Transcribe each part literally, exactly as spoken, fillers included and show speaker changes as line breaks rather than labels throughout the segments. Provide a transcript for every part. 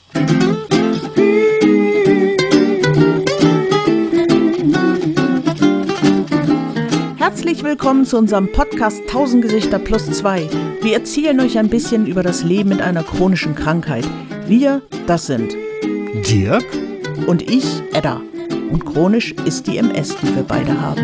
Herzlich willkommen zu unserem Podcast tausend Gesichter plus zwei. Wir erzählen euch ein bisschen über das Leben mit einer chronischen Krankheit. Wir, das sind
Dirk
und ich, Edda. Und chronisch ist die M S, die wir beide haben.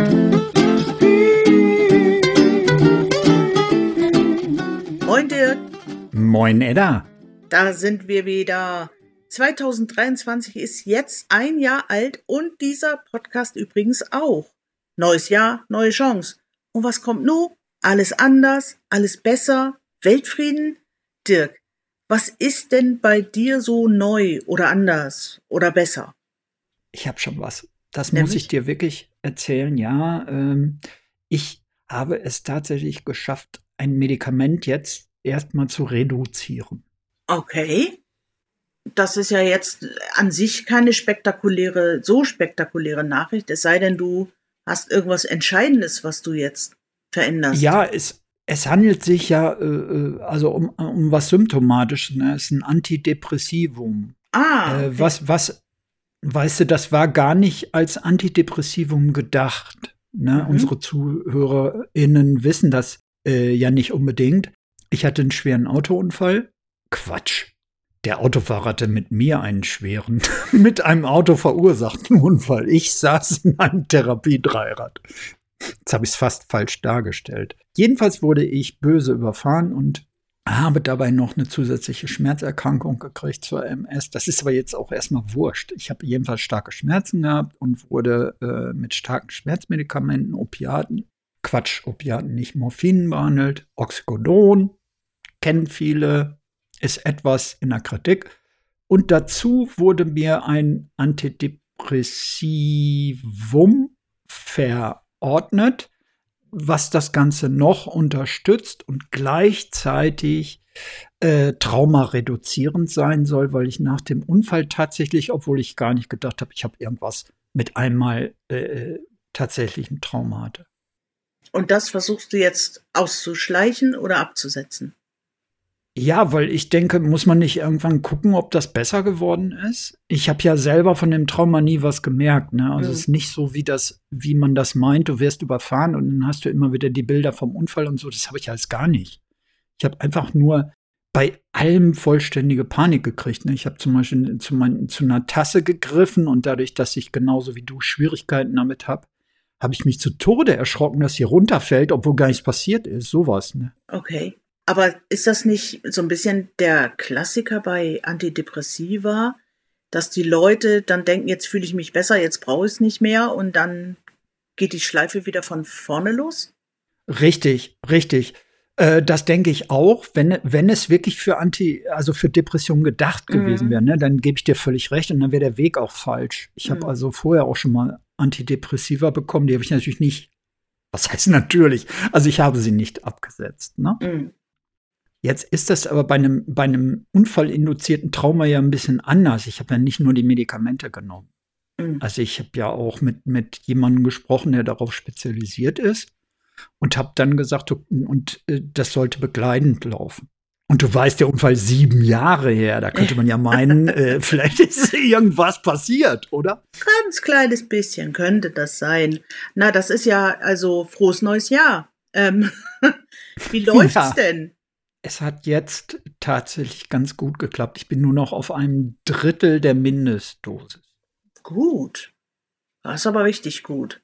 Moin Dirk.
Moin Edda.
Da sind wir wieder. zwanzig dreiundzwanzig ist jetzt ein Jahr alt und dieser Podcast übrigens auch. Neues Jahr, neue Chance. Und was kommt nun? Alles anders, alles besser, Weltfrieden? Dirk, was ist denn bei dir so neu oder anders oder besser?
Ich habe schon was. Das
Nämlich?
muss ich dir wirklich erzählen. Ja, ähm, ich habe es tatsächlich geschafft, ein Medikament jetzt erstmal zu reduzieren.
Okay. Das ist ja jetzt an sich keine spektakuläre, so spektakuläre Nachricht, es sei denn, du hast irgendwas Entscheidendes, was du jetzt veränderst.
Ja, es, es handelt sich ja äh, also um, um was Symptomatisches. Ne? Es ist ein Antidepressivum.
Ah, okay.
Äh, was, was, weißt du, das war gar nicht als Antidepressivum gedacht. Ne?
Mhm.
Unsere ZuhörerInnen wissen das äh, ja nicht unbedingt. Ich hatte einen schweren Autounfall. Quatsch. Der Autofahrer hatte mit mir einen schweren, mit einem Auto verursachten Unfall. Ich saß in einem Therapiedreirad. Jetzt habe ich es fast falsch dargestellt. Jedenfalls wurde ich böse überfahren und habe dabei noch eine zusätzliche Schmerzerkrankung gekriegt zur M S. Das ist aber jetzt auch erstmal wurscht. Ich habe jedenfalls starke Schmerzen gehabt und wurde äh, mit starken Schmerzmedikamenten, Opiaten, Quatsch, Opiaten, nicht Morphin behandelt, Oxycodon, kennen viele, ist etwas in der Kritik. Und dazu wurde mir ein Antidepressivum verordnet, was das Ganze noch unterstützt und gleichzeitig äh, traumareduzierend sein soll, weil ich nach dem Unfall tatsächlich, obwohl ich gar nicht gedacht habe, ich habe irgendwas mit einmal äh, tatsächlich ein Trauma hatte.
Und das versuchst du jetzt auszuschleichen oder abzusetzen?
Ja, weil ich denke, muss man nicht irgendwann gucken, ob das besser geworden ist? Ich habe ja selber von dem Trauma nie was gemerkt, ne? Also
Mhm.
es ist nicht so, wie das, wie man das meint, du wirst überfahren und dann hast du immer wieder die Bilder vom Unfall und so. Das habe ich alles gar nicht. Ich habe einfach nur bei allem vollständige Panik gekriegt. Ne? Ich habe zum Beispiel zu, mein, zu einer Tasse gegriffen und dadurch, dass ich genauso wie du Schwierigkeiten damit habe, habe ich mich zu Tode erschrocken, dass sie runterfällt, obwohl gar nichts passiert ist. Sowas, ne?
Okay. Aber ist das nicht so ein bisschen der Klassiker bei Antidepressiva, dass die Leute dann denken, jetzt fühle ich mich besser, jetzt brauche ich es nicht mehr und dann geht die Schleife wieder von vorne los?
Richtig, richtig. Äh, das denke ich auch, wenn, wenn es wirklich für Anti, also für Depressionen gedacht
Mhm.
gewesen wäre, ne, dann gebe ich dir völlig recht und dann wäre der Weg auch falsch. Ich habe
Mhm.
also vorher auch schon mal Antidepressiva bekommen, die habe ich natürlich nicht, was heißt natürlich, also ich habe sie nicht abgesetzt, ne?
Mhm.
Jetzt ist das aber bei einem, bei einem unfallinduzierten Trauma ja ein bisschen anders. Ich habe ja nicht nur die Medikamente genommen.
Mhm.
Also ich habe ja auch mit, mit jemandem gesprochen, der darauf spezialisiert ist und habe dann gesagt, du, und äh, das sollte begleitend laufen. Und du weißt, der Unfall ist sieben Jahre her. Da könnte man ja meinen, äh, vielleicht ist irgendwas passiert, oder?
Ganz kleines bisschen könnte das sein. Na, das ist ja also frohes neues Jahr. Ähm, wie läuft's
Ja.
denn?
Es hat jetzt tatsächlich ganz gut geklappt. Ich bin nur noch auf einem Drittel der Mindestdosis.
Gut. Das ist aber richtig gut.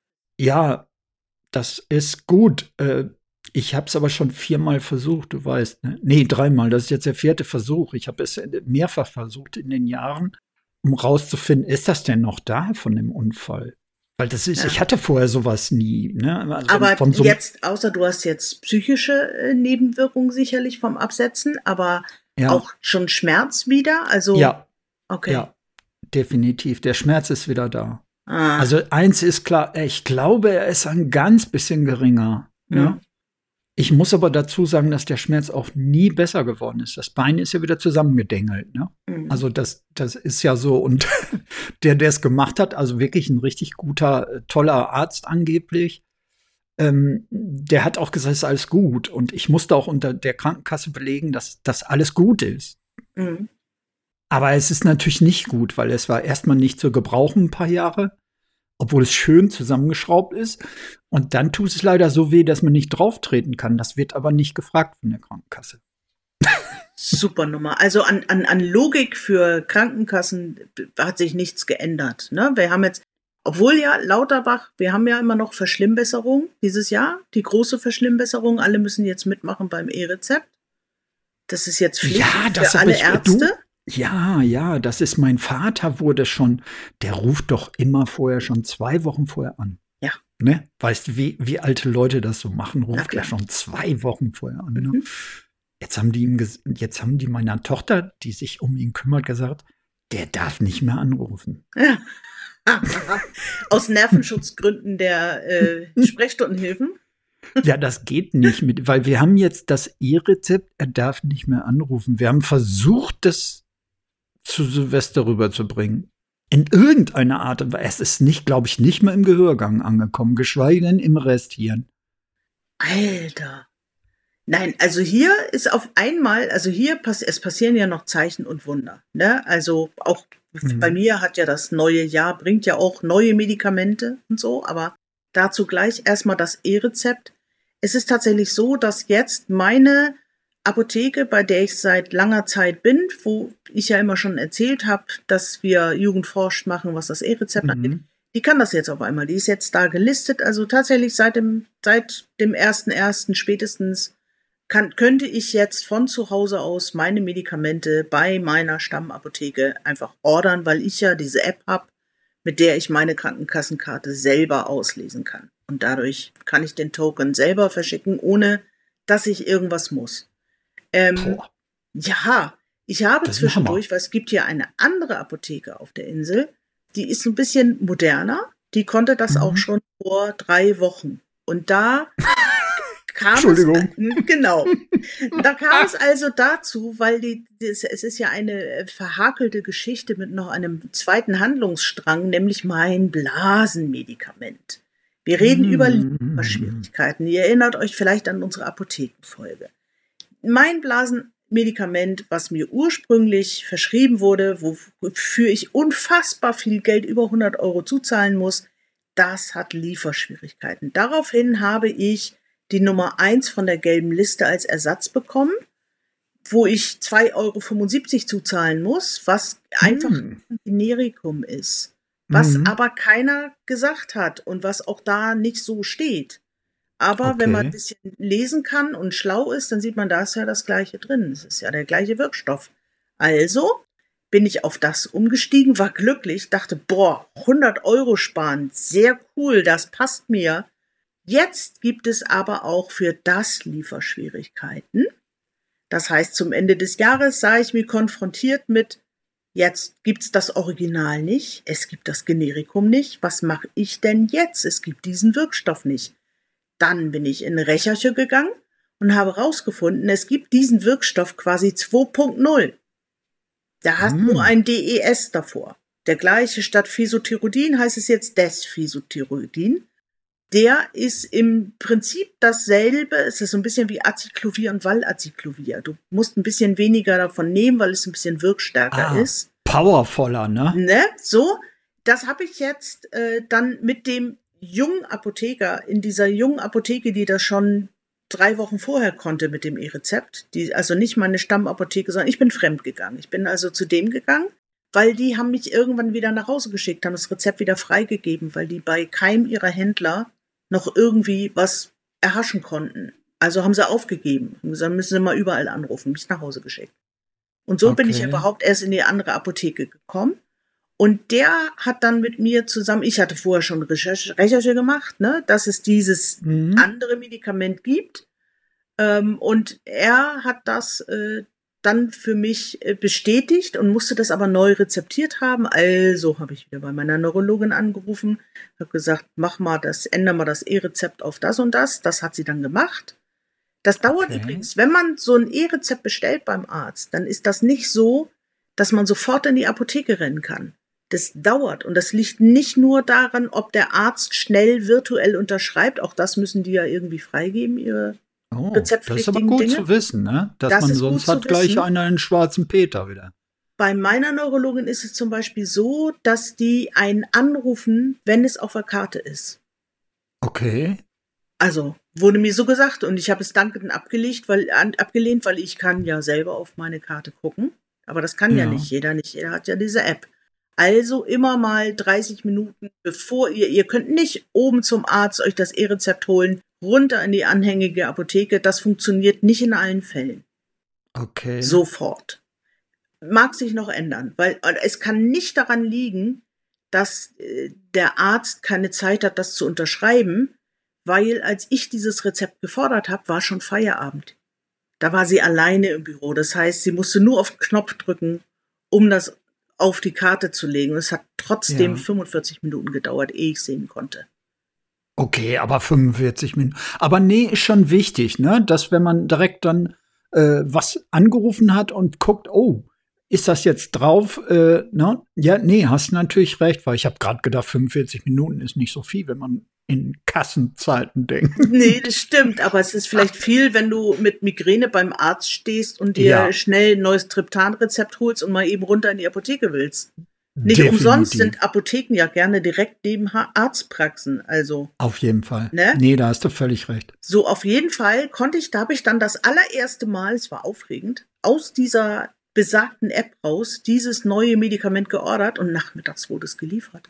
Ja, das ist gut. Äh, ich habe es aber schon viermal versucht, du weißt. Ne? Nee, dreimal. Das ist jetzt der vierte Versuch. Ich habe es mehrfach versucht in den Jahren, um rauszufinden, ist das denn noch da von dem Unfall? Weil das ist,
Ja.
ich hatte vorher sowas nie. Ne? Also wenn
Aber
von so
jetzt, außer du hast jetzt psychische äh, Nebenwirkungen sicherlich vom Absetzen, aber
ja,
auch schon Schmerz wieder? Also,
ja,
okay.
ja, definitiv. Der Schmerz ist wieder da.
Ah,
Also eins ist klar, ich glaube, er ist ein ganz bisschen geringer. Ne?
hm.
Ich muss aber dazu sagen, dass der Schmerz auch nie besser geworden ist. Das Bein ist ja wieder zusammengedengelt. Ne?
Hm.
Also das, das ist ja so. Und der, der es gemacht hat, also wirklich ein richtig guter, äh, toller Arzt angeblich, ähm, der hat auch gesagt, es ist alles gut. Und ich musste auch unter der Krankenkasse belegen, dass das alles gut ist.
Hm.
Aber es ist natürlich nicht gut, weil es war erstmal nicht zu gebrauchen ein paar Jahre, obwohl es schön zusammengeschraubt ist. Und dann tut es leider so weh, dass man nicht drauftreten kann. Das wird aber nicht gefragt von der Krankenkasse.
Super Nummer. Also an, an, an Logik für Krankenkassen hat sich nichts geändert. Ne? Wir haben jetzt, obwohl ja Lauterbach, wir haben ja immer noch Verschlimmbesserung dieses Jahr, die große Verschlimmbesserung. Alle müssen jetzt mitmachen beim E-Rezept. Das ist jetzt Pflicht
Ja, das
für
hab
alle
ich-
Ärzte.
du- Ja, ja, das ist mein Vater wurde schon, der ruft doch immer vorher schon zwei Wochen vorher an.
Ja.
Ne? Weißt du, wie, wie alte Leute das so machen,
Na
ruft
klar.
er schon zwei Wochen vorher an. Ne?
Mhm.
Jetzt haben die ihm, ges- jetzt haben die meiner Tochter, die sich um ihn kümmert, gesagt, der darf nicht mehr anrufen.
Ja. Aus Nervenschutzgründen der äh, Sprechstundenhilfen.
Ja, das geht nicht mit, weil wir haben jetzt das E-Rezept, er darf nicht mehr anrufen. Wir haben versucht, das zu Silvester rüberzubringen. In irgendeiner Art und Weise. Es ist nicht, glaube ich, nicht mal im Gehörgang angekommen, geschweige denn im Resthirn.
Alter. Nein, also hier ist auf einmal, also hier pass es passieren ja noch Zeichen und Wunder. Ne? Also auch
Mhm.
bei mir hat ja das neue Jahr, bringt ja auch neue Medikamente und so, aber dazu gleich erstmal das E-Rezept. Es ist tatsächlich so, dass jetzt meine Apotheke, bei der ich seit langer Zeit bin, wo ich ja immer schon erzählt habe, dass wir Jugendforscht machen, was das E-Rezept angeht,
Mhm.
die kann das jetzt auf einmal. Die ist jetzt da gelistet. Also tatsächlich seit dem, seit dem ersten ersten spätestens kann, könnte ich jetzt von zu Hause aus meine Medikamente bei meiner Stammapotheke einfach ordern, weil ich ja diese App habe, mit der ich meine Krankenkassenkarte selber auslesen kann. Und dadurch kann ich den Token selber verschicken, ohne dass ich irgendwas muss. Ähm,
Boah.
ja, ich habe
Das ist ein
zwischendurch, weil es gibt hier eine andere Apotheke auf der Insel, die ist ein bisschen moderner. Die konnte das
Mhm.
auch schon vor drei Wochen. Und da kam
Entschuldigung.
es, genau, da kam es also dazu, weil die, das, es ist ja eine äh, verhakelte Geschichte mit noch einem zweiten Handlungsstrang, nämlich mein Blasenmedikament. Wir reden über
Mhm.
Lieferschwierigkeiten. Ihr erinnert euch vielleicht an unsere Apothekenfolge. Mein Blasenmedikament, was mir ursprünglich verschrieben wurde, wofür ich unfassbar viel Geld, über hundert Euro zuzahlen muss, das hat Lieferschwierigkeiten. Daraufhin habe ich die Nummer eins von der gelben Liste als Ersatz bekommen, wo ich zwei Euro fünfundsiebzig zuzahlen muss, was einfach
Mhm.
ein Generikum ist, was
Mhm.
aber keiner gesagt hat und was auch da nicht so steht. Aber wenn man ein
Okay.
bisschen lesen kann und schlau ist, dann sieht man, da ist ja das Gleiche drin. Es ist ja der gleiche Wirkstoff. Also bin ich auf das umgestiegen, war glücklich, dachte, boah, hundert Euro sparen, sehr cool, das passt mir. Jetzt gibt es aber auch für das Lieferschwierigkeiten. Das heißt, zum Ende des Jahres sah ich mich konfrontiert mit, jetzt gibt's das Original nicht, es gibt das Generikum nicht, was mache ich denn jetzt? Es gibt diesen Wirkstoff nicht. Dann bin ich in Recherche gegangen und habe herausgefunden, es gibt diesen Wirkstoff quasi zwei Punkt null. Der hat
Hm.
nur ein D E S davor. Der gleiche statt Phytothyrodin heißt es jetzt Desphytothyrodin. Der ist im Prinzip dasselbe, es ist so ein bisschen wie Acyclovir und Valacyclovir. Du musst ein bisschen weniger davon nehmen, weil es ein bisschen wirkstärker
Ah.
ist.
Powervoller, ne?
Ne? So, das habe ich jetzt äh, dann mit dem jungen Apotheker, in dieser jungen Apotheke, die das schon drei Wochen vorher konnte mit dem E-Rezept, die, also nicht meine Stammapotheke, sondern ich bin fremd gegangen. Ich bin also zu dem gegangen, weil die haben mich irgendwann wieder nach Hause geschickt, haben das Rezept wieder freigegeben, weil die bei keinem ihrer Händler noch irgendwie was erhaschen konnten. Also haben sie aufgegeben. Haben gesagt, müssen sie mal überall anrufen, mich nach Hause geschickt. Und so bin ich
Okay.
überhaupt erst in die andere Apotheke gekommen. Und der hat dann mit mir zusammen, ich hatte vorher schon Recherche, Recherche gemacht, ne, dass es dieses
Mhm.
andere Medikament gibt. Ähm, und er hat das äh, dann für mich äh, bestätigt und musste das aber neu rezeptiert haben. Also habe ich wieder bei meiner Neurologin angerufen, habe gesagt, mach mal das, ändere mal das E-Rezept auf das und das. Das hat sie dann gemacht. Das dauert
Okay.
übrigens, wenn man so ein E-Rezept bestellt beim Arzt, dann ist das nicht so, dass man sofort in die Apotheke rennen kann. Das dauert und das liegt nicht nur daran, ob der Arzt schnell virtuell unterschreibt, auch das müssen die ja irgendwie freigeben, ihre
Oh, das ist aber
rezeptpflichtigen
gut
Dinge.
zu wissen, ne? Dass
Das
man
ist
sonst
gut zu
hat gleich
wissen.
einer einen schwarzen Peter wieder.
Bei meiner Neurologin ist es zum Beispiel so, dass die einen anrufen, wenn es auf der Karte ist.
Okay.
Also, wurde mir so gesagt und ich habe es dankend abgelegt, weil, an, abgelehnt, weil ich kann ja selber auf meine Karte gucken. Aber das kann ja,
Ja.
nicht jeder, nicht jeder hat ja diese App. Also immer mal dreißig Minuten, bevor ihr, ihr könnt nicht oben zum Arzt euch das E-Rezept holen, runter in die anhängige Apotheke. Das funktioniert nicht in allen Fällen.
Okay.
Sofort. Mag sich noch ändern, weil es kann nicht daran liegen, dass äh, der Arzt keine Zeit hat, das zu unterschreiben, weil als ich dieses Rezept gefordert habe, war schon Feierabend. Da war sie alleine im Büro. Das heißt, sie musste nur auf den Knopf drücken, um das auf die Karte zu legen. Und es hat trotzdem
Ja.
fünfundvierzig Minuten gedauert, ehe ich sehen konnte.
Okay, aber fünfundvierzig Minuten. Aber nee, ist schon wichtig, ne? Dass wenn man direkt dann äh, was angerufen hat und guckt, oh, ist das jetzt drauf? Äh, ne? Ja, nee, hast natürlich recht, weil ich habe gerade gedacht, fünfundvierzig Minuten ist nicht so viel, wenn man in Kassenzeiten denkt.
Nee, das stimmt, aber es ist vielleicht viel, wenn du mit Migräne beim Arzt stehst und dir
Ja.
schnell ein neues Triptan-Rezept holst und mal eben runter in die Apotheke willst. Nicht
Definitiv.
umsonst sind Apotheken ja gerne direkt neben Ha- Arztpraxen, also
Auf jeden Fall.
Ne?
Nee, da hast du völlig recht.
so auf jeden Fall konnte ich, da habe ich dann das allererste Mal, es war aufregend, aus dieser besagten App raus dieses neue Medikament geordert und nachmittags wurde es geliefert.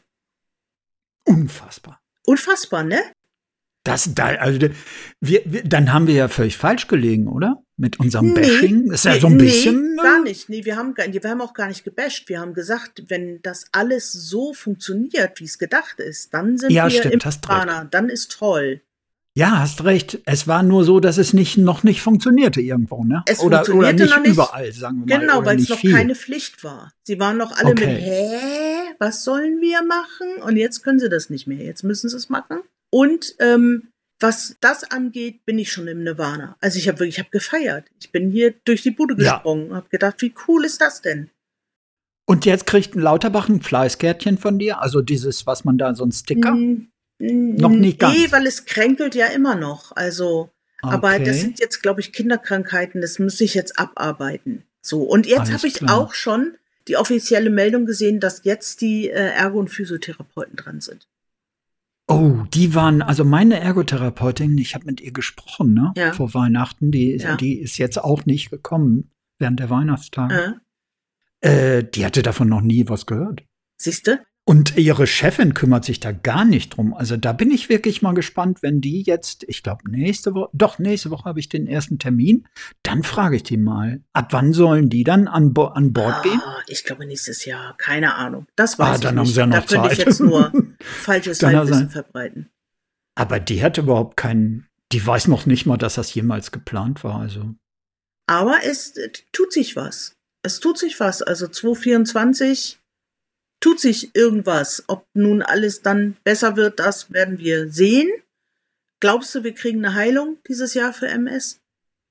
Unfassbar.
Unfassbar, ne?
Das, da, also, wir, wir, dann haben wir ja völlig falsch gelegen, oder? Mit unserem
Nee,
Bashing. Ist ja
wir-
so ein bisschen.
Nee, gar nicht. Nee, wir haben, gar- wir haben auch gar nicht gebasht. Wir haben gesagt, wenn das alles so funktioniert, wie es gedacht ist, dann sind
Ja,
wir
stimmt,
im
hast recht.
Prana. Dann ist toll.
Ja, hast recht. Es war nur so, dass es nicht, noch nicht funktionierte irgendwo, ne?
Es
oder, oder
funktionierte
nicht
noch nicht.
überall, sagen wir mal.
Genau,
oder
weil es
nicht
noch
viel.
keine Pflicht war. Sie waren noch alle
Okay.
mit, hä, was sollen wir machen? Und jetzt können sie das nicht mehr. Jetzt müssen sie es machen. Und ähm, was das angeht, bin ich schon im Nirvana. Also ich habe wirklich, ich habe gefeiert. Ich bin hier durch die Bude
Ja.
gesprungen und habe gedacht, wie cool ist das denn?
Und jetzt kriegt ein Lauterbach ein Fleißkärtchen von dir? Also dieses, was man da, so ein Sticker?
Mm, mm,
Noch nicht ganz.
Nee, weil es kränkelt ja immer noch. Also, aber
Okay.
das sind jetzt, glaube ich, Kinderkrankheiten. Das muss ich jetzt abarbeiten. So, und jetzt
Alles
habe ich
klar.
auch schon die offizielle Meldung gesehen, dass jetzt die äh, Ergo- und Physiotherapeuten dran sind.
Oh, die waren, also meine Ergotherapeutin, ich habe mit ihr gesprochen, ne?
Ja.
Vor Weihnachten, die,
Ja.
die ist jetzt auch nicht gekommen während der Weihnachtstage.
Äh,
Äh, die hatte davon noch nie was gehört.
Siehst du?
Und ihre Chefin kümmert sich da gar nicht drum. Also da bin ich wirklich mal gespannt, wenn die jetzt, ich glaube nächste Woche, doch nächste Woche habe ich den ersten Termin, dann frage ich die mal, ab wann sollen die dann an, Bo an Bord gehen?
Ah, ich glaube nächstes Jahr. Keine Ahnung. Das
Ah,
weiß
dann
ich
haben
nicht.
sie ja noch
da könnte ich
Zeit.
jetzt nur falsches
Kann ja
Halbwissen
sein.
verbreiten.
Aber die hat überhaupt keinen, die weiß noch nicht mal, dass das jemals geplant war. Also
Aber es äh, tut sich was. Es tut sich was. Also zwanzig vierundzwanzig tut sich irgendwas. Ob nun alles dann besser wird, das werden wir sehen. Glaubst du, wir kriegen eine Heilung dieses Jahr für M S?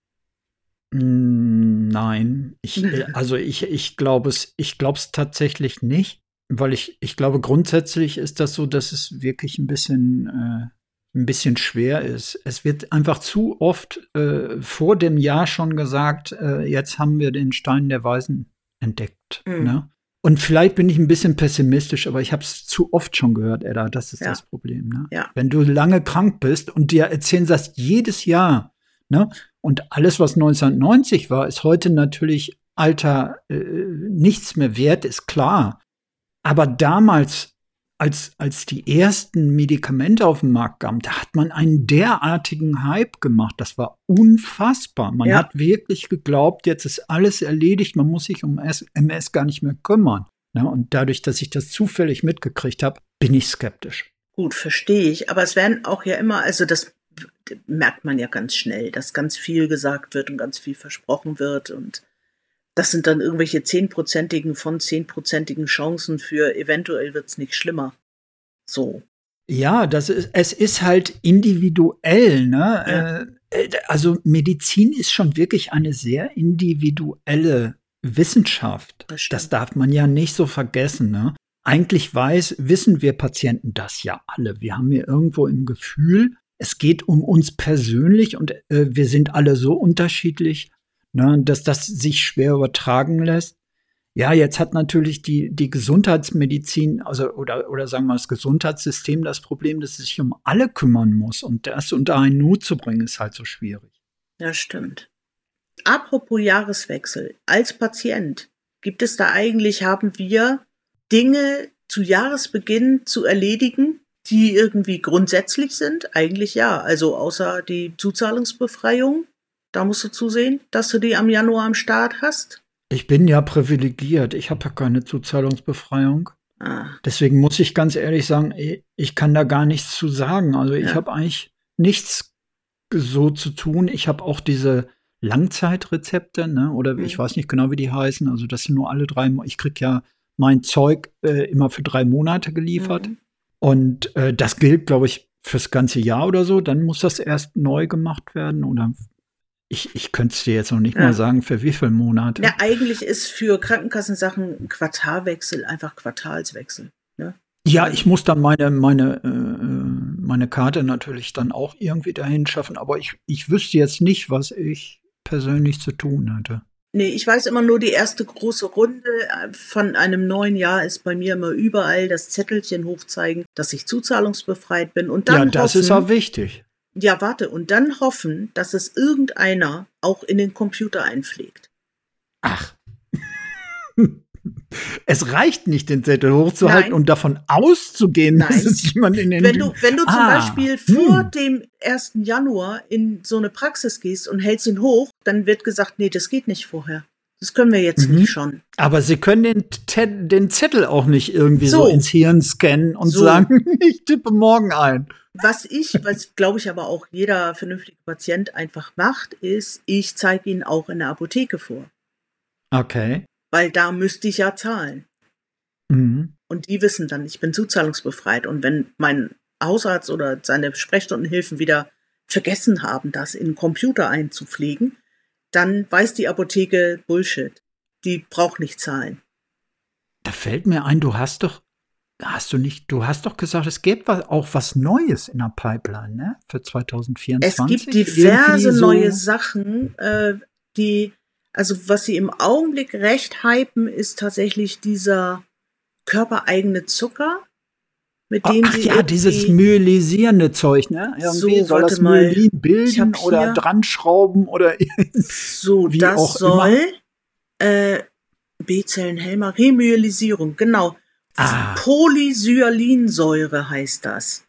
Mm, nein, ich, äh, also ich, ich glaube es, ich glaube es tatsächlich nicht, weil ich, ich glaube grundsätzlich ist das so, dass es wirklich ein bisschen, äh, ein bisschen schwer ist. Es wird einfach zu oft äh, vor dem Jahr schon gesagt, äh, jetzt haben wir den Stein der Weisen entdeckt.
Mhm.
Ne? Und vielleicht bin ich ein bisschen pessimistisch, aber ich habe es zu oft schon gehört, Edda, das ist
Ja.
das Problem. Ne?
Ja.
Wenn du lange krank bist und dir erzählen das jedes Jahr, ne? Und alles, was neunzehnhundertneunzig war, ist heute natürlich alter äh, nichts mehr wert, ist klar. Aber damals, als, als die ersten Medikamente auf den Markt kamen, da hat man einen derartigen Hype gemacht. Das war unfassbar. Man
Ja.
hat wirklich geglaubt, jetzt ist alles erledigt, man muss sich um M S gar nicht mehr kümmern. Ja, und dadurch, dass ich das zufällig mitgekriegt habe, bin ich skeptisch.
Gut, verstehe ich. Aber es werden auch ja immer, also das merkt man ja ganz schnell, dass ganz viel gesagt wird und ganz viel versprochen wird. Und das sind dann irgendwelche zehnprozentigen von zehnprozentigen Chancen für eventuell wird es nicht schlimmer. So.
Ja, das ist, es ist halt individuell, ne?
Ja.
Äh, also Medizin ist schon wirklich eine sehr individuelle Wissenschaft.
Das stimmt.
Das darf man ja nicht so vergessen, ne? Eigentlich weiß, wissen wir Patienten das ja alle. Wir haben ja irgendwo im Gefühl, es geht um uns persönlich und äh, wir sind alle so unterschiedlich, ne, dass das sich schwer übertragen lässt. Ja, jetzt hat natürlich die, die Gesundheitsmedizin, also oder, oder sagen wir das Gesundheitssystem das Problem, dass es sich um alle kümmern muss. Und das unter einen Hut zu bringen, ist halt so schwierig.
Ja, stimmt. Apropos Jahreswechsel, als Patient, gibt es da eigentlich, haben wir Dinge zu Jahresbeginn zu erledigen, die irgendwie grundsätzlich sind? Eigentlich ja, also außer die Zuzahlungsbefreiung, da musst du zusehen, dass du die am Januar am Start hast.
Ich bin ja privilegiert, ich habe ja keine Zuzahlungsbefreiung.
Ah,
Deswegen muss ich ganz ehrlich sagen, ich kann da gar nichts zu sagen. Also ich
Ja.
habe eigentlich nichts so zu tun. Ich habe auch diese Langzeitrezepte, ne? Oder
Mhm.
ich weiß nicht genau, wie die heißen. Also das sind nur alle drei. Mo- Ich krieg ja mein Zeug äh, immer für drei Monate geliefert.
Mhm.
Und äh, das gilt, glaube ich, fürs ganze Jahr oder so. Dann muss das erst neu gemacht werden. Oder ich, ich könnte es dir jetzt noch nicht
Ja.
mal sagen, für wie viele Monate.
Ja, eigentlich ist für Krankenkassensachen Quartalwechsel einfach Quartalswechsel. Ne?
Ja, ich muss dann meine, meine, äh, meine Karte natürlich dann auch irgendwie dahin schaffen, aber ich, ich wüsste jetzt nicht, was ich persönlich zu tun hätte.
Nee, ich weiß immer nur, die erste große Runde von einem neuen Jahr ist bei mir immer überall das Zettelchen hochzeigen, dass ich zuzahlungsbefreit bin und dann
Ja, das
hoffen,
ist auch wichtig.
ja, warte, und dann hoffen, dass es irgendeiner auch in den Computer einpflegt.
Ach. Es reicht nicht, den Zettel hochzuhalten
Nein.
und davon auszugehen,
Nein.
dass es jemand in den.
Wenn du, wenn du zum
Ah,
Beispiel vor
hm.
dem ersten Januar in so eine Praxis gehst und hältst ihn hoch, dann wird gesagt, nee, das geht nicht vorher. Das können wir jetzt
Mhm.
nicht schon.
Aber sie können den, Te- den Zettel auch nicht irgendwie so,
So.
ins Hirn scannen und
So.
sagen, ich tippe morgen ein.
Was ich, was glaube ich aber auch jeder vernünftige Patient einfach macht, ist, ich zeige ihn auch in der Apotheke vor.
Okay.
Weil da müsste ich ja zahlen.
Mhm.
Und die wissen dann, ich bin zuzahlungsbefreit. Und wenn mein Hausarzt oder seine Sprechstundenhilfen wieder vergessen haben, das in den Computer einzupflegen, dann weiß die Apotheke Bullshit. Die braucht nicht zahlen.
Da fällt mir ein, du hast doch, hast du nicht, du hast doch gesagt, es gäbe was, auch was Neues in der Pipeline, ne? Für zwanzig vierundzwanzig.
Es gibt diverse
Irgendwie so-
neue Sachen, äh, die, also was sie im Augenblick recht hypen, ist tatsächlich dieser körpereigene Zucker, mit
Oh,
dem
ach
sie
ja, dieses
irgendwie-
myelisierte Zeug, ne? Irgendwie
So,
soll
warte
das
mal.
Myelin
Ich
bilden
hab
oder
hier-
dran schrauben oder
So,
Wie
das
auch
soll äh, B-Zellen-Helmer, Remyelisierung, genau.
Ah.
Polysyalinsäure heißt das.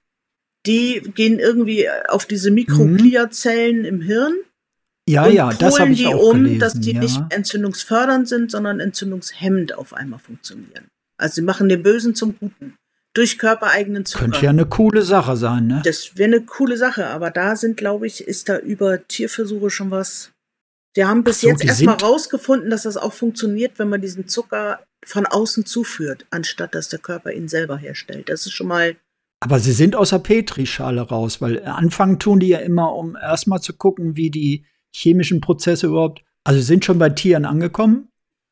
Die gehen irgendwie auf diese Mikrogliazellen im Hirn
ja,
und
ja, das habe
polen
ich
die
auch
um,
gelesen.
dass die
ja.
nicht entzündungsfördernd sind, sondern entzündungshemmend auf einmal funktionieren. Also sie machen den Bösen zum Guten. Durch körpereigenen Zucker.
Könnte ja eine coole Sache sein, ne?
Das wäre eine coole Sache, aber da sind, glaube ich, ist da über Tierversuche schon was. Die haben bis
Ach so,
jetzt
die
erstmal
sind-
rausgefunden, dass das auch funktioniert, wenn man diesen Zucker von außen zuführt, anstatt dass der Körper ihn selber herstellt. Das ist schon mal,
Aber sie sind aus der Petrischale raus, weil anfangen tun die ja immer, um erstmal zu gucken, wie die chemischen Prozesse überhaupt. Also sie sind schon bei Tieren angekommen.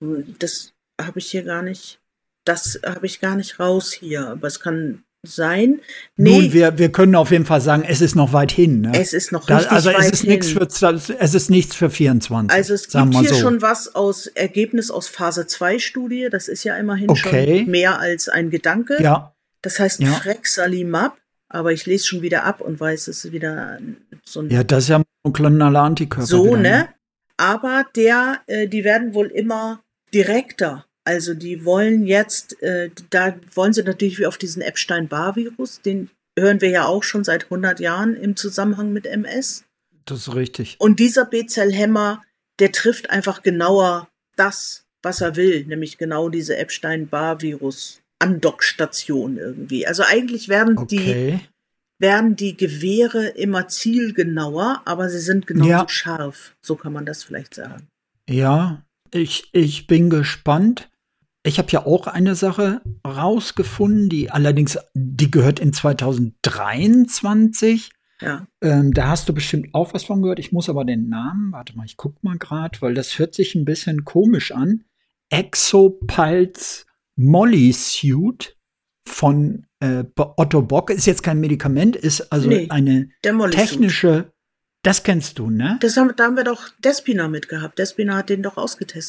das habe ich hier gar nicht, das habe ich gar nicht raus hier, aber es kann sein. Nee,
Nun, wir, wir können auf jeden Fall sagen, es ist noch weit hin. Ne?
es ist noch
Da,
richtig
also es
weit
ist
hin.
nichts für es ist nichts für vierundzwanzig.
Also es
sagen
gibt
wir
hier
so.
schon was aus Ergebnis aus Phase zwei Studie, das ist ja immerhin
Okay.
schon mehr als ein Gedanke.
Ja,
Das heißt
Ja.
Frexalimab, aber ich lese schon wieder ab und weiß, es ist wieder so ein
ja, das ist ja monoklonale Antikörper.
so,
wieder,
ne? Aber der, äh, die werden wohl immer direkter. Also die wollen jetzt, äh, da wollen sie natürlich wie auf diesen Epstein-Barr-Virus, den hören wir ja auch schon seit hundert Jahren im Zusammenhang mit M S.
Das ist richtig.
Und dieser B-Zell-Hämmer, der trifft einfach genauer das, was er will, nämlich genau diese Epstein-Barr-Virus-Andockstation irgendwie. Also eigentlich werden die
Okay.
werden die Gewehre immer zielgenauer, aber sie sind genauso
Ja.
scharf. So kann man das vielleicht sagen.
Ja, ich, ich bin gespannt. Ich habe ja auch eine Sache rausgefunden, die allerdings, die gehört in zwanzig dreiundzwanzig.
Ja.
Ähm, da hast du bestimmt auch was von gehört. Ich muss aber den Namen, warte mal, ich guck mal gerade, weil das hört sich ein bisschen komisch an. Exopulse Molysuit von äh, Otto Bock. Ist jetzt kein Medikament, ist also
Nee,
eine
Der Molysuit.
technische, das kennst du, ne?
Das haben, da haben wir doch Despina mitgehabt. Despina hat den doch ausgetestet.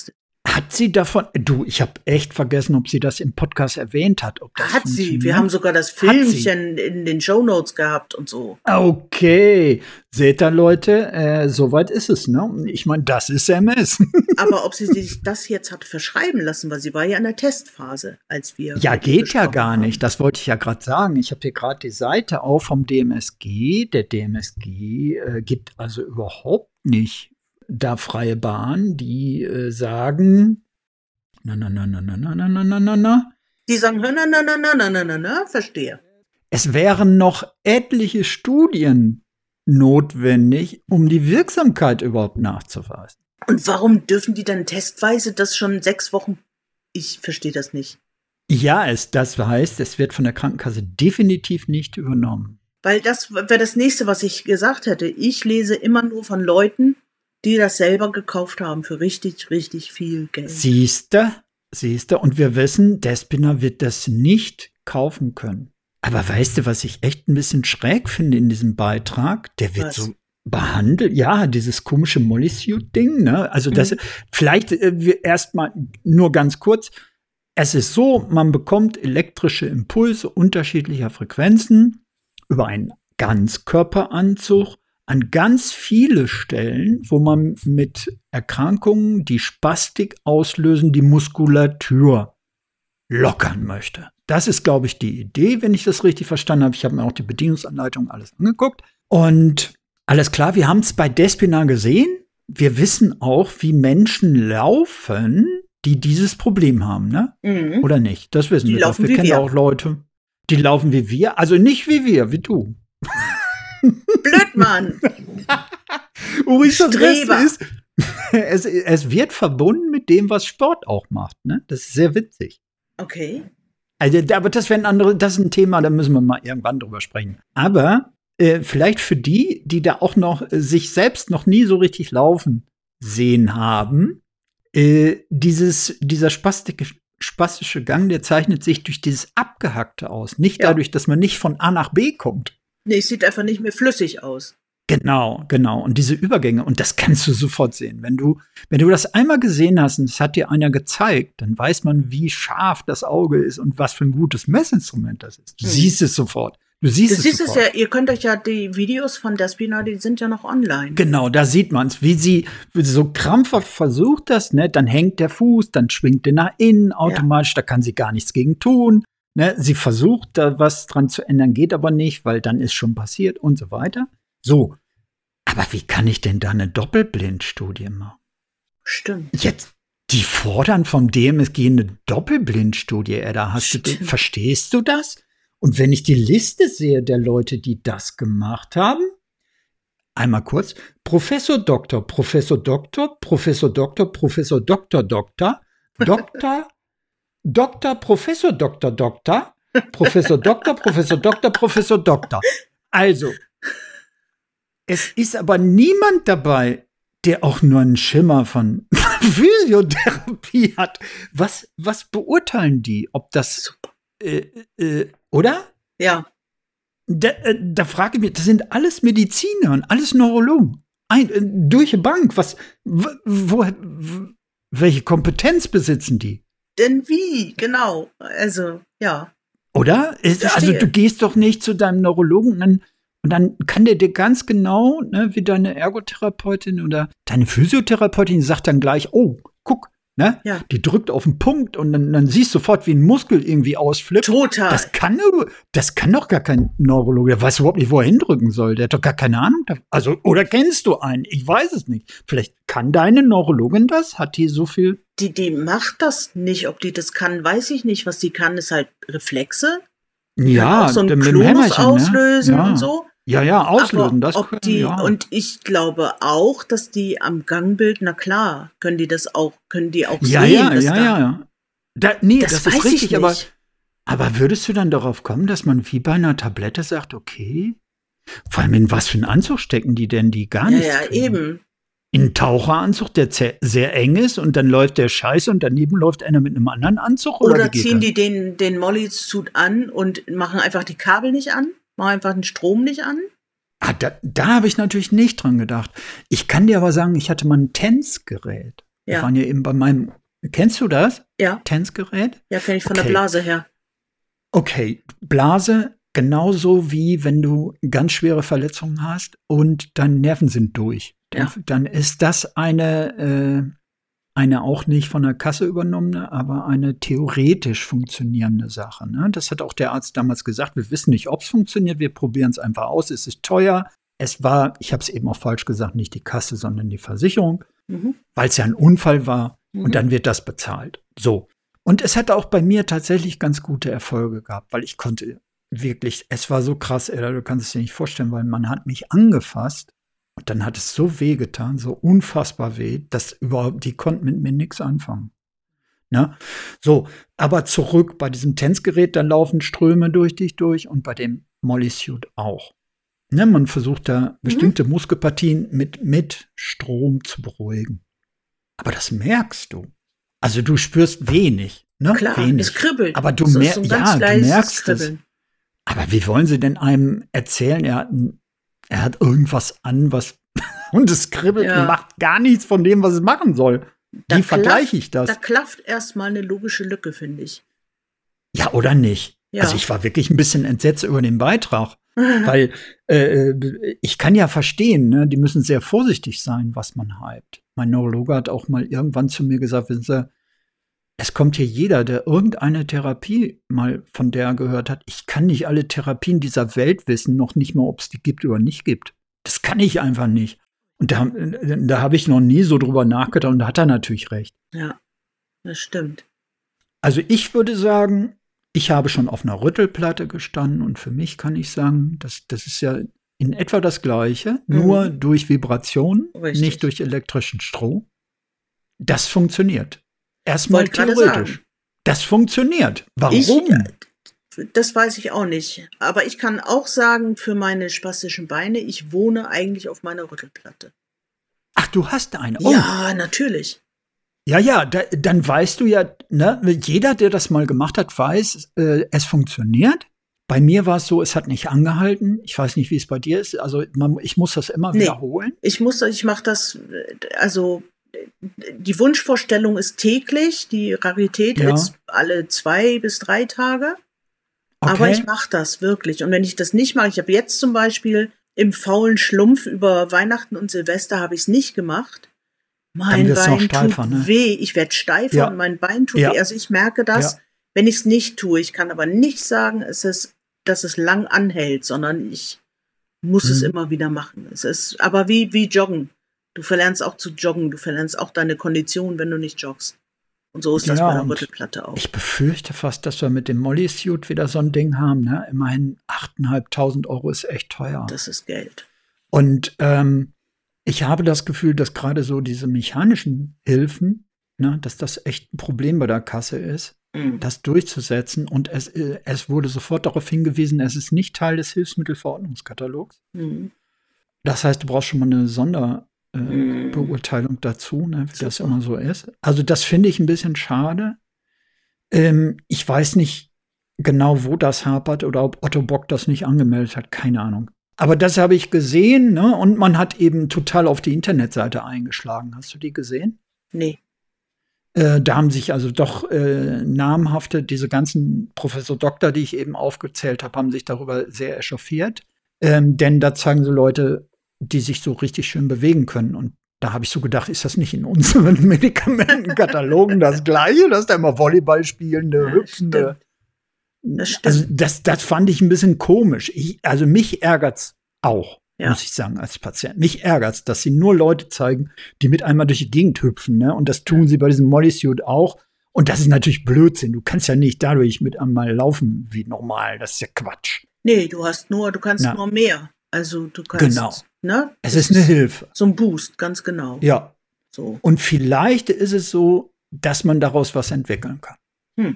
Hat sie davon, du, ich habe echt vergessen, ob sie das im Podcast erwähnt hat. Ob das
Hat sie. Wir haben sogar das Filmchen in den Shownotes gehabt und so.
Okay. Seht ihr, Leute, äh, soweit ist es, ne? Ich meine, das ist M S.
Aber ob sie sich das jetzt hat verschreiben lassen, weil sie war ja in der Testphase, als wir.
Ja, geht ja gar haben. nicht. Das wollte ich ja gerade sagen. Ich habe hier gerade die Seite auf vom D M S G. Der D M S G äh, gibt also überhaupt nicht da freie Bahn, die äh, sagen, na, na, na, na, na, na, na, na, na, na.
Die sagen, na, na, na, na, na, na, na, na, verstehe.
Es wären noch etliche Studien notwendig, um die Wirksamkeit überhaupt nachzuweisen.
Und warum dürfen die dann testweise das schon sechs Wochen? Ich verstehe das nicht.
Ja, es, das heißt, es wird von der Krankenkasse definitiv nicht übernommen.
Weil das wäre das Nächste, was ich gesagt hätte. Ich lese immer nur von Leuten, die das selber gekauft haben für richtig, richtig viel Geld.
Siehste, siehste, und wir wissen, Despina wird das nicht kaufen können. Aber weißt du, was ich echt ein bisschen schräg finde in diesem Beitrag? Der wird was? so behandelt, ja, dieses komische Molly-Suit-Ding, ne? Also das, mhm. vielleicht äh, erstmal nur ganz kurz. Es ist so, man bekommt elektrische Impulse unterschiedlicher Frequenzen über einen Ganzkörperanzug an ganz viele Stellen, wo man mit Erkrankungen, die Spastik auslösen, die Muskulatur lockern möchte. Das ist, glaube ich, die Idee, wenn ich das richtig verstanden habe. Ich habe mir auch die Bedienungsanleitung alles angeguckt. Und alles klar, wir haben es bei Despina gesehen. Wir wissen auch, wie Menschen laufen, die dieses Problem haben, ne? Mhm. Oder nicht? Das wissen
die
wir
doch. Wir
kennen
wir.
auch Leute, die laufen wie wir. Also nicht wie wir, wie du.
Blödmann!
Übrigens, das Beste ist, es, es wird verbunden mit dem, was Sport auch macht. Ne? Das ist sehr witzig.
Okay.
Also, aber das wäre ein anderes, das ist ein Thema, da müssen wir mal irgendwann drüber sprechen. Aber äh, vielleicht für die, die da auch noch äh, sich selbst noch nie so richtig laufen sehen haben, äh, dieses, dieser spastische, spastische Gang, der zeichnet sich durch dieses Abgehackte aus. Nicht ja. dadurch, dass man nicht von A nach B kommt.
Nee, es sieht einfach nicht mehr flüssig aus.
Genau, genau. Und diese Übergänge, und das kannst du sofort sehen. Wenn du, wenn du das einmal gesehen hast und es hat dir einer gezeigt, dann weiß man, wie scharf das Auge ist und was für ein gutes Messinstrument das ist. Du mhm. siehst es sofort. Du siehst,
du
es,
siehst
sofort.
es ja, ihr könnt euch ja die Videos von Despina, die sind ja noch online.
Genau, da sieht man es, wie sie, wie sie so krampfhaft versucht das, ne? Dann hängt der Fuß, dann schwingt der nach innen automatisch, ja. Da kann sie gar nichts gegen tun. Ne? Sie versucht da was dran zu ändern, geht aber nicht, weil dann ist schon passiert und so weiter. So. Aber wie kann ich denn da eine Doppelblindstudie machen?
Stimmt.
Jetzt, die fordern vom D M S G eine Doppelblindstudie, Edda. Hast du, verstehst du das? Und wenn ich die Liste sehe der Leute, die das gemacht haben, einmal kurz, Professor Doktor, Professor Doktor, Professor Doktor, Professor Doktor, Doktor, Doktor, Doktor, Professor Doktor, Doktor, Professor Doktor, Professor Doktor, Professor Doktor. Also, es ist aber niemand dabei, der auch nur einen Schimmer von Physiotherapie hat. Was, was beurteilen die? Ob das, äh, äh, oder?
Ja.
Da, äh, da frage ich mich, das sind alles Mediziner und alles Neurologen. Ein, äh, durch die Bank. Was, wo, wo, welche Kompetenz besitzen die?
Denn wie? Genau. Also, ja.
Oder?
Verstehe.
Also, du gehst doch nicht zu deinem Neurologen und dann Und dann kann der dir ganz genau, ne, wie deine Ergotherapeutin oder deine Physiotherapeutin sagt dann gleich, oh, guck, ne,
ja.
die drückt auf den Punkt und dann, dann siehst du sofort, wie ein Muskel irgendwie ausflippt.
Total.
Das kann, das kann doch gar kein Neurologe. Der weiß überhaupt nicht, wo er hindrücken soll. Der hat doch gar keine Ahnung. Also, oder kennst du einen? Ich weiß es nicht. Vielleicht kann deine Neurologin das? Hat die so viel?
Die, die macht das nicht. Ob die das kann, weiß ich nicht. Was die kann, ist halt Reflexe. Die
ja,
auch so einen
mit dem
Klonus
Hämmerchen,
auslösen
ne? Ja.
und so.
Ja, ja, auslösen,
Aber
das
ob
können,
die,
ja.
Und ich glaube auch, dass die am Gangbild, na klar, können die das auch, können die auch
ja,
sehen.
Ja,
dass
ja,
da,
ja, ja. Da, nee,
das,
das,
weiß
ist richtig,
ich nicht.
aber, aber würdest du dann darauf kommen, dass man wie bei einer Tablette sagt, okay, vor allem in was für einen Anzug stecken die denn, die gar
ja,
nichts
ja,
kriegen?
eben.
In einen Taucheranzug, der sehr eng ist und dann läuft der Scheiße und daneben läuft einer mit einem anderen Anzug? Oder,
oder ziehen die den, den Molly-Suit an und machen einfach die Kabel nicht an? Machen einfach den Strom nicht an?
Ah, da da habe ich natürlich nicht dran gedacht. Ich kann dir aber sagen, ich hatte mal ein Tänzgerät.
Ja.
Wir waren ja eben bei meinem Kennst du das?
Ja.
Tanzgerät?
Ja, kenne ich von
okay.
der Blase her.
Okay, Blase genauso wie wenn du ganz schwere Verletzungen hast und deine Nerven sind durch. Dann,
Ja.
dann ist das eine, äh, eine auch nicht von der Kasse übernommene, aber eine theoretisch funktionierende Sache. Ne? Das hat auch der Arzt damals gesagt. Wir wissen nicht, ob es funktioniert. Wir probieren es einfach aus. Es ist teuer. Es war, ich habe es eben auch falsch gesagt, nicht die Kasse, sondern die Versicherung,
Mhm.
weil es ja ein Unfall war.
Mhm.
Und dann wird das bezahlt. So. Und es hat auch bei mir tatsächlich ganz gute Erfolge gehabt, weil ich konnte wirklich, es war so krass, ey, du kannst es dir nicht vorstellen, weil man hat mich angefasst und dann hat es so weh getan, so unfassbar weh, dass überhaupt, die konnten mit mir nichts anfangen. Ne? So, aber zurück bei diesem Tänzgerät, da laufen Ströme durch dich durch und bei dem Molly Suit auch. Ne, man versucht da mhm. bestimmte Muskelpartien mit, mit Strom zu beruhigen. Aber das merkst du. Also du spürst wenig, ne?
Klar,
wenig.
es kribbelt.
Aber du,
Es ist
mer
so ein
ja,
ganz
du
leises
merkst
Kribbeln.
es. Aber wie wollen sie denn einem erzählen, er hat, ein, er hat irgendwas an, was und es kribbelt
Ja.
und macht gar nichts von dem, was es machen soll.
Da
Wie vergleiche ich das?
Da klafft erstmal eine logische Lücke, finde ich.
Ja, oder nicht?
Ja.
Also ich war wirklich ein bisschen entsetzt über den Beitrag. Weil äh, ich kann ja verstehen, ne, die müssen sehr vorsichtig sein, was man hypt. Mein Neurologe hat auch mal irgendwann zu mir gesagt, wissen Sie, es kommt hier jeder, der irgendeine Therapie mal von der gehört hat. Ich kann nicht alle Therapien dieser Welt wissen, noch nicht mal, ob es die gibt oder nicht gibt. Das kann ich einfach nicht. Und da, da habe ich noch nie so drüber nachgedacht und da hat er natürlich recht.
Ja, das stimmt.
Also ich würde sagen, ich habe schon auf einer Rüttelplatte gestanden und für mich kann ich sagen, das, das ist ja in etwa das Gleiche, mhm. nur durch Vibration,
Richtig.
nicht durch elektrischen Strom. Das funktioniert. Erstmal theoretisch. Das funktioniert. Warum?
Ich, das weiß ich auch nicht. Aber ich kann auch sagen, für meine spastischen Beine, ich wohne eigentlich auf meiner Rüttelplatte.
Ach, du hast eine? Oh.
Ja, natürlich.
Ja, ja, da, dann weißt du ja, ne, jeder, der das mal gemacht hat, weiß, äh, es funktioniert. Bei mir war es so, es hat nicht angehalten. Ich weiß nicht, wie es bei dir ist. Also man, ich muss das immer
nee,
wiederholen.
Ich muss, ich mache das, also die Wunschvorstellung ist täglich, die Rarität
ja.
ist alle zwei bis drei Tage.
Okay.
Aber ich mache das wirklich. Und wenn ich das nicht mache, ich habe jetzt zum Beispiel im faulen Schlumpf über Weihnachten und Silvester habe ich es nicht gemacht. Mein Bein
steifer,
tut
ne?
weh, ich werde steifer
ja.
und mein Bein tut
ja.
weh. Also ich merke das, ja. wenn ich es nicht tue. Ich kann aber nicht sagen, es ist, dass es lang anhält, sondern ich muss hm. es immer wieder machen. Es ist aber wie, wie Joggen. Du verlernst auch zu joggen, du verlernst auch deine Kondition, wenn du nicht joggst. Und so ist das
ja,
bei der Rüttelplatte auch.
Ich befürchte fast, dass wir mit dem Molly Suit wieder so ein Ding haben. Ne? Immerhin achttausendfünfhundert Euro ist echt teuer.
Das ist Geld.
Und ähm, ich habe das Gefühl, dass gerade so diese mechanischen Hilfen, ne, dass das echt ein Problem bei der Kasse ist, mhm. das durchzusetzen. Und es, äh, es wurde sofort darauf hingewiesen, es ist nicht Teil des Hilfsmittelverordnungskatalogs. Mhm. Das heißt, du brauchst schon mal eine Sonderbeurteilung äh, dazu, ne, wie Super. Das immer so ist. Also das finde ich ein bisschen schade. Ähm, ich weiß nicht genau, wo das hapert oder ob Otto Bock das nicht angemeldet hat. Keine Ahnung. Aber das habe ich gesehen, ne? Und man hat eben total auf die Internetseite eingeschlagen. Hast du die gesehen?
Nee.
Äh, da haben sich also doch äh, namhafte, diese ganzen Professor Doktor, die ich eben aufgezählt habe, haben sich darüber sehr echauffiert. Ähm, denn da zeigen sie Leute, die sich so richtig schön bewegen können. Und da habe ich so gedacht, ist das nicht in unseren Medikamentenkatalogen das Gleiche, dass da immer Volleyball spielende,
ja,
hüpfende.
Stimmt. Das stimmt.
Also das, das fand ich ein bisschen komisch. Ich, also mich ärgert's auch,
ja.
muss ich sagen, als Patient. Mich ärgert's, dass sie nur Leute zeigen, die mit einmal durch die Gegend hüpfen. Ne? Und das tun sie bei diesem Molly Suit auch. Und das ist natürlich Blödsinn. Du kannst ja nicht dadurch mit einmal laufen wie normal. Das ist ja Quatsch.
Nee, du hast nur, du kannst
Na.
nur mehr. Also du kannst.
Genau.
Ne?
Es ist eine Hilfe.
So ein Boost, ganz genau.
Ja.
So.
Und vielleicht ist es so, dass man daraus was entwickeln kann.
Hm.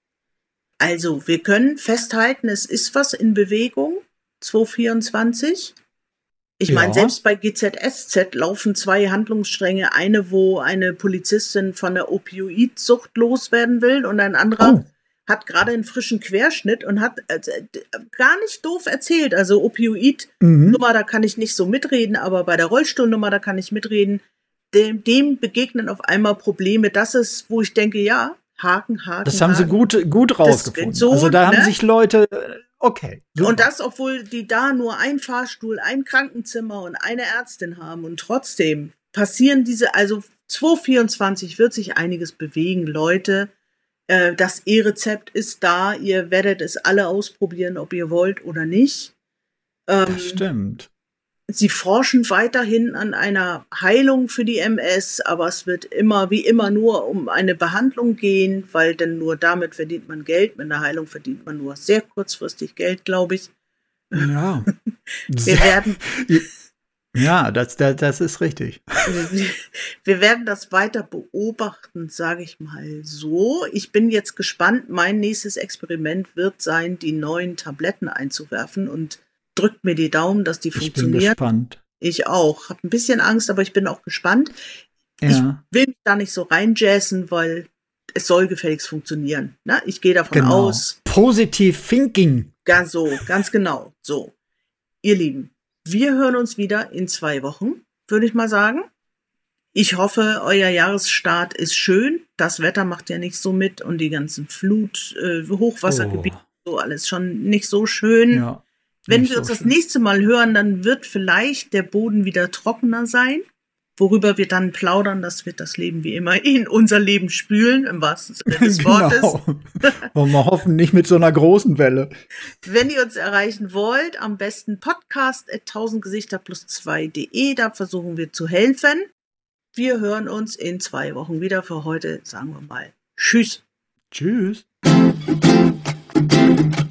Also, wir können festhalten, es ist was in Bewegung, zwanzig vierundzwanzig. Ich
ja.
meine, selbst bei G Z S Z laufen zwei Handlungsstränge. Eine, wo eine Polizistin von der Opioidsucht loswerden will und ein anderer oh. hat gerade einen frischen Querschnitt und hat äh, gar nicht doof erzählt. Also Opioid-Nummer, mhm. da kann ich nicht so mitreden, aber bei der Rollstuhlnummer, da kann ich mitreden. dem, dem begegnen auf einmal Probleme. Das ist, wo ich denke, ja, Haken, Haken,
Das haben
Haken.
sie gut, gut rausgefunden.
So,
also da
ne?
haben sich Leute, okay. Super.
Und das, obwohl die da nur einen Fahrstuhl, ein Krankenzimmer und eine Ärztin haben. Und trotzdem passieren diese, also zwanzig vierundzwanzig wird sich einiges bewegen, Leute. Äh, das E-Rezept ist da. Ihr werdet es alle ausprobieren, ob ihr wollt oder nicht. Ähm,
das stimmt.
Sie forschen weiterhin an einer Heilung für die M S, aber es wird immer, wie immer, nur um eine Behandlung gehen, weil denn nur damit verdient man Geld. Mit einer Heilung verdient man nur sehr kurzfristig Geld, glaube ich.
Ja.
Wir werden,
ja, das, das, das ist richtig.
wir werden das weiter beobachten, sage ich mal so. Ich bin jetzt gespannt. Mein nächstes Experiment wird sein, die neuen Tabletten einzuwerfen und drückt mir die Daumen, dass die
ich
funktionieren.
Ich bin gespannt.
Ich auch. Hab ein bisschen Angst, aber ich bin auch gespannt.
Ja.
Ich will mich da nicht so reinjazzen, weil es soll gefälligst funktionieren. Ne? Ich gehe davon
genau.
aus.
Positive Thinking.
Ganz so, ganz genau. So. Ihr Lieben, wir hören uns wieder in zwei Wochen, würde ich mal sagen. Ich hoffe, euer Jahresstart ist schön. Das Wetter macht ja nicht so mit und die ganzen Flut, äh, Hochwassergebiete, oh. so alles schon nicht so schön.
Ja.
Wenn wir uns das nächste Mal hören, dann wird vielleicht der Boden wieder trockener sein, worüber wir dann plaudern. Das wird das Leben wie immer in unser Leben spülen, im wahrsten Sinne des Wortes.
Genau. Wollen wir hoffen, nicht mit so einer großen Welle.
Wenn ihr uns erreichen wollt, am besten podcast at tausendgesichter plus zwei punkt de. Da versuchen wir zu helfen. Wir hören uns in zwei Wochen wieder. Für heute sagen wir mal Tschüss.
Tschüss.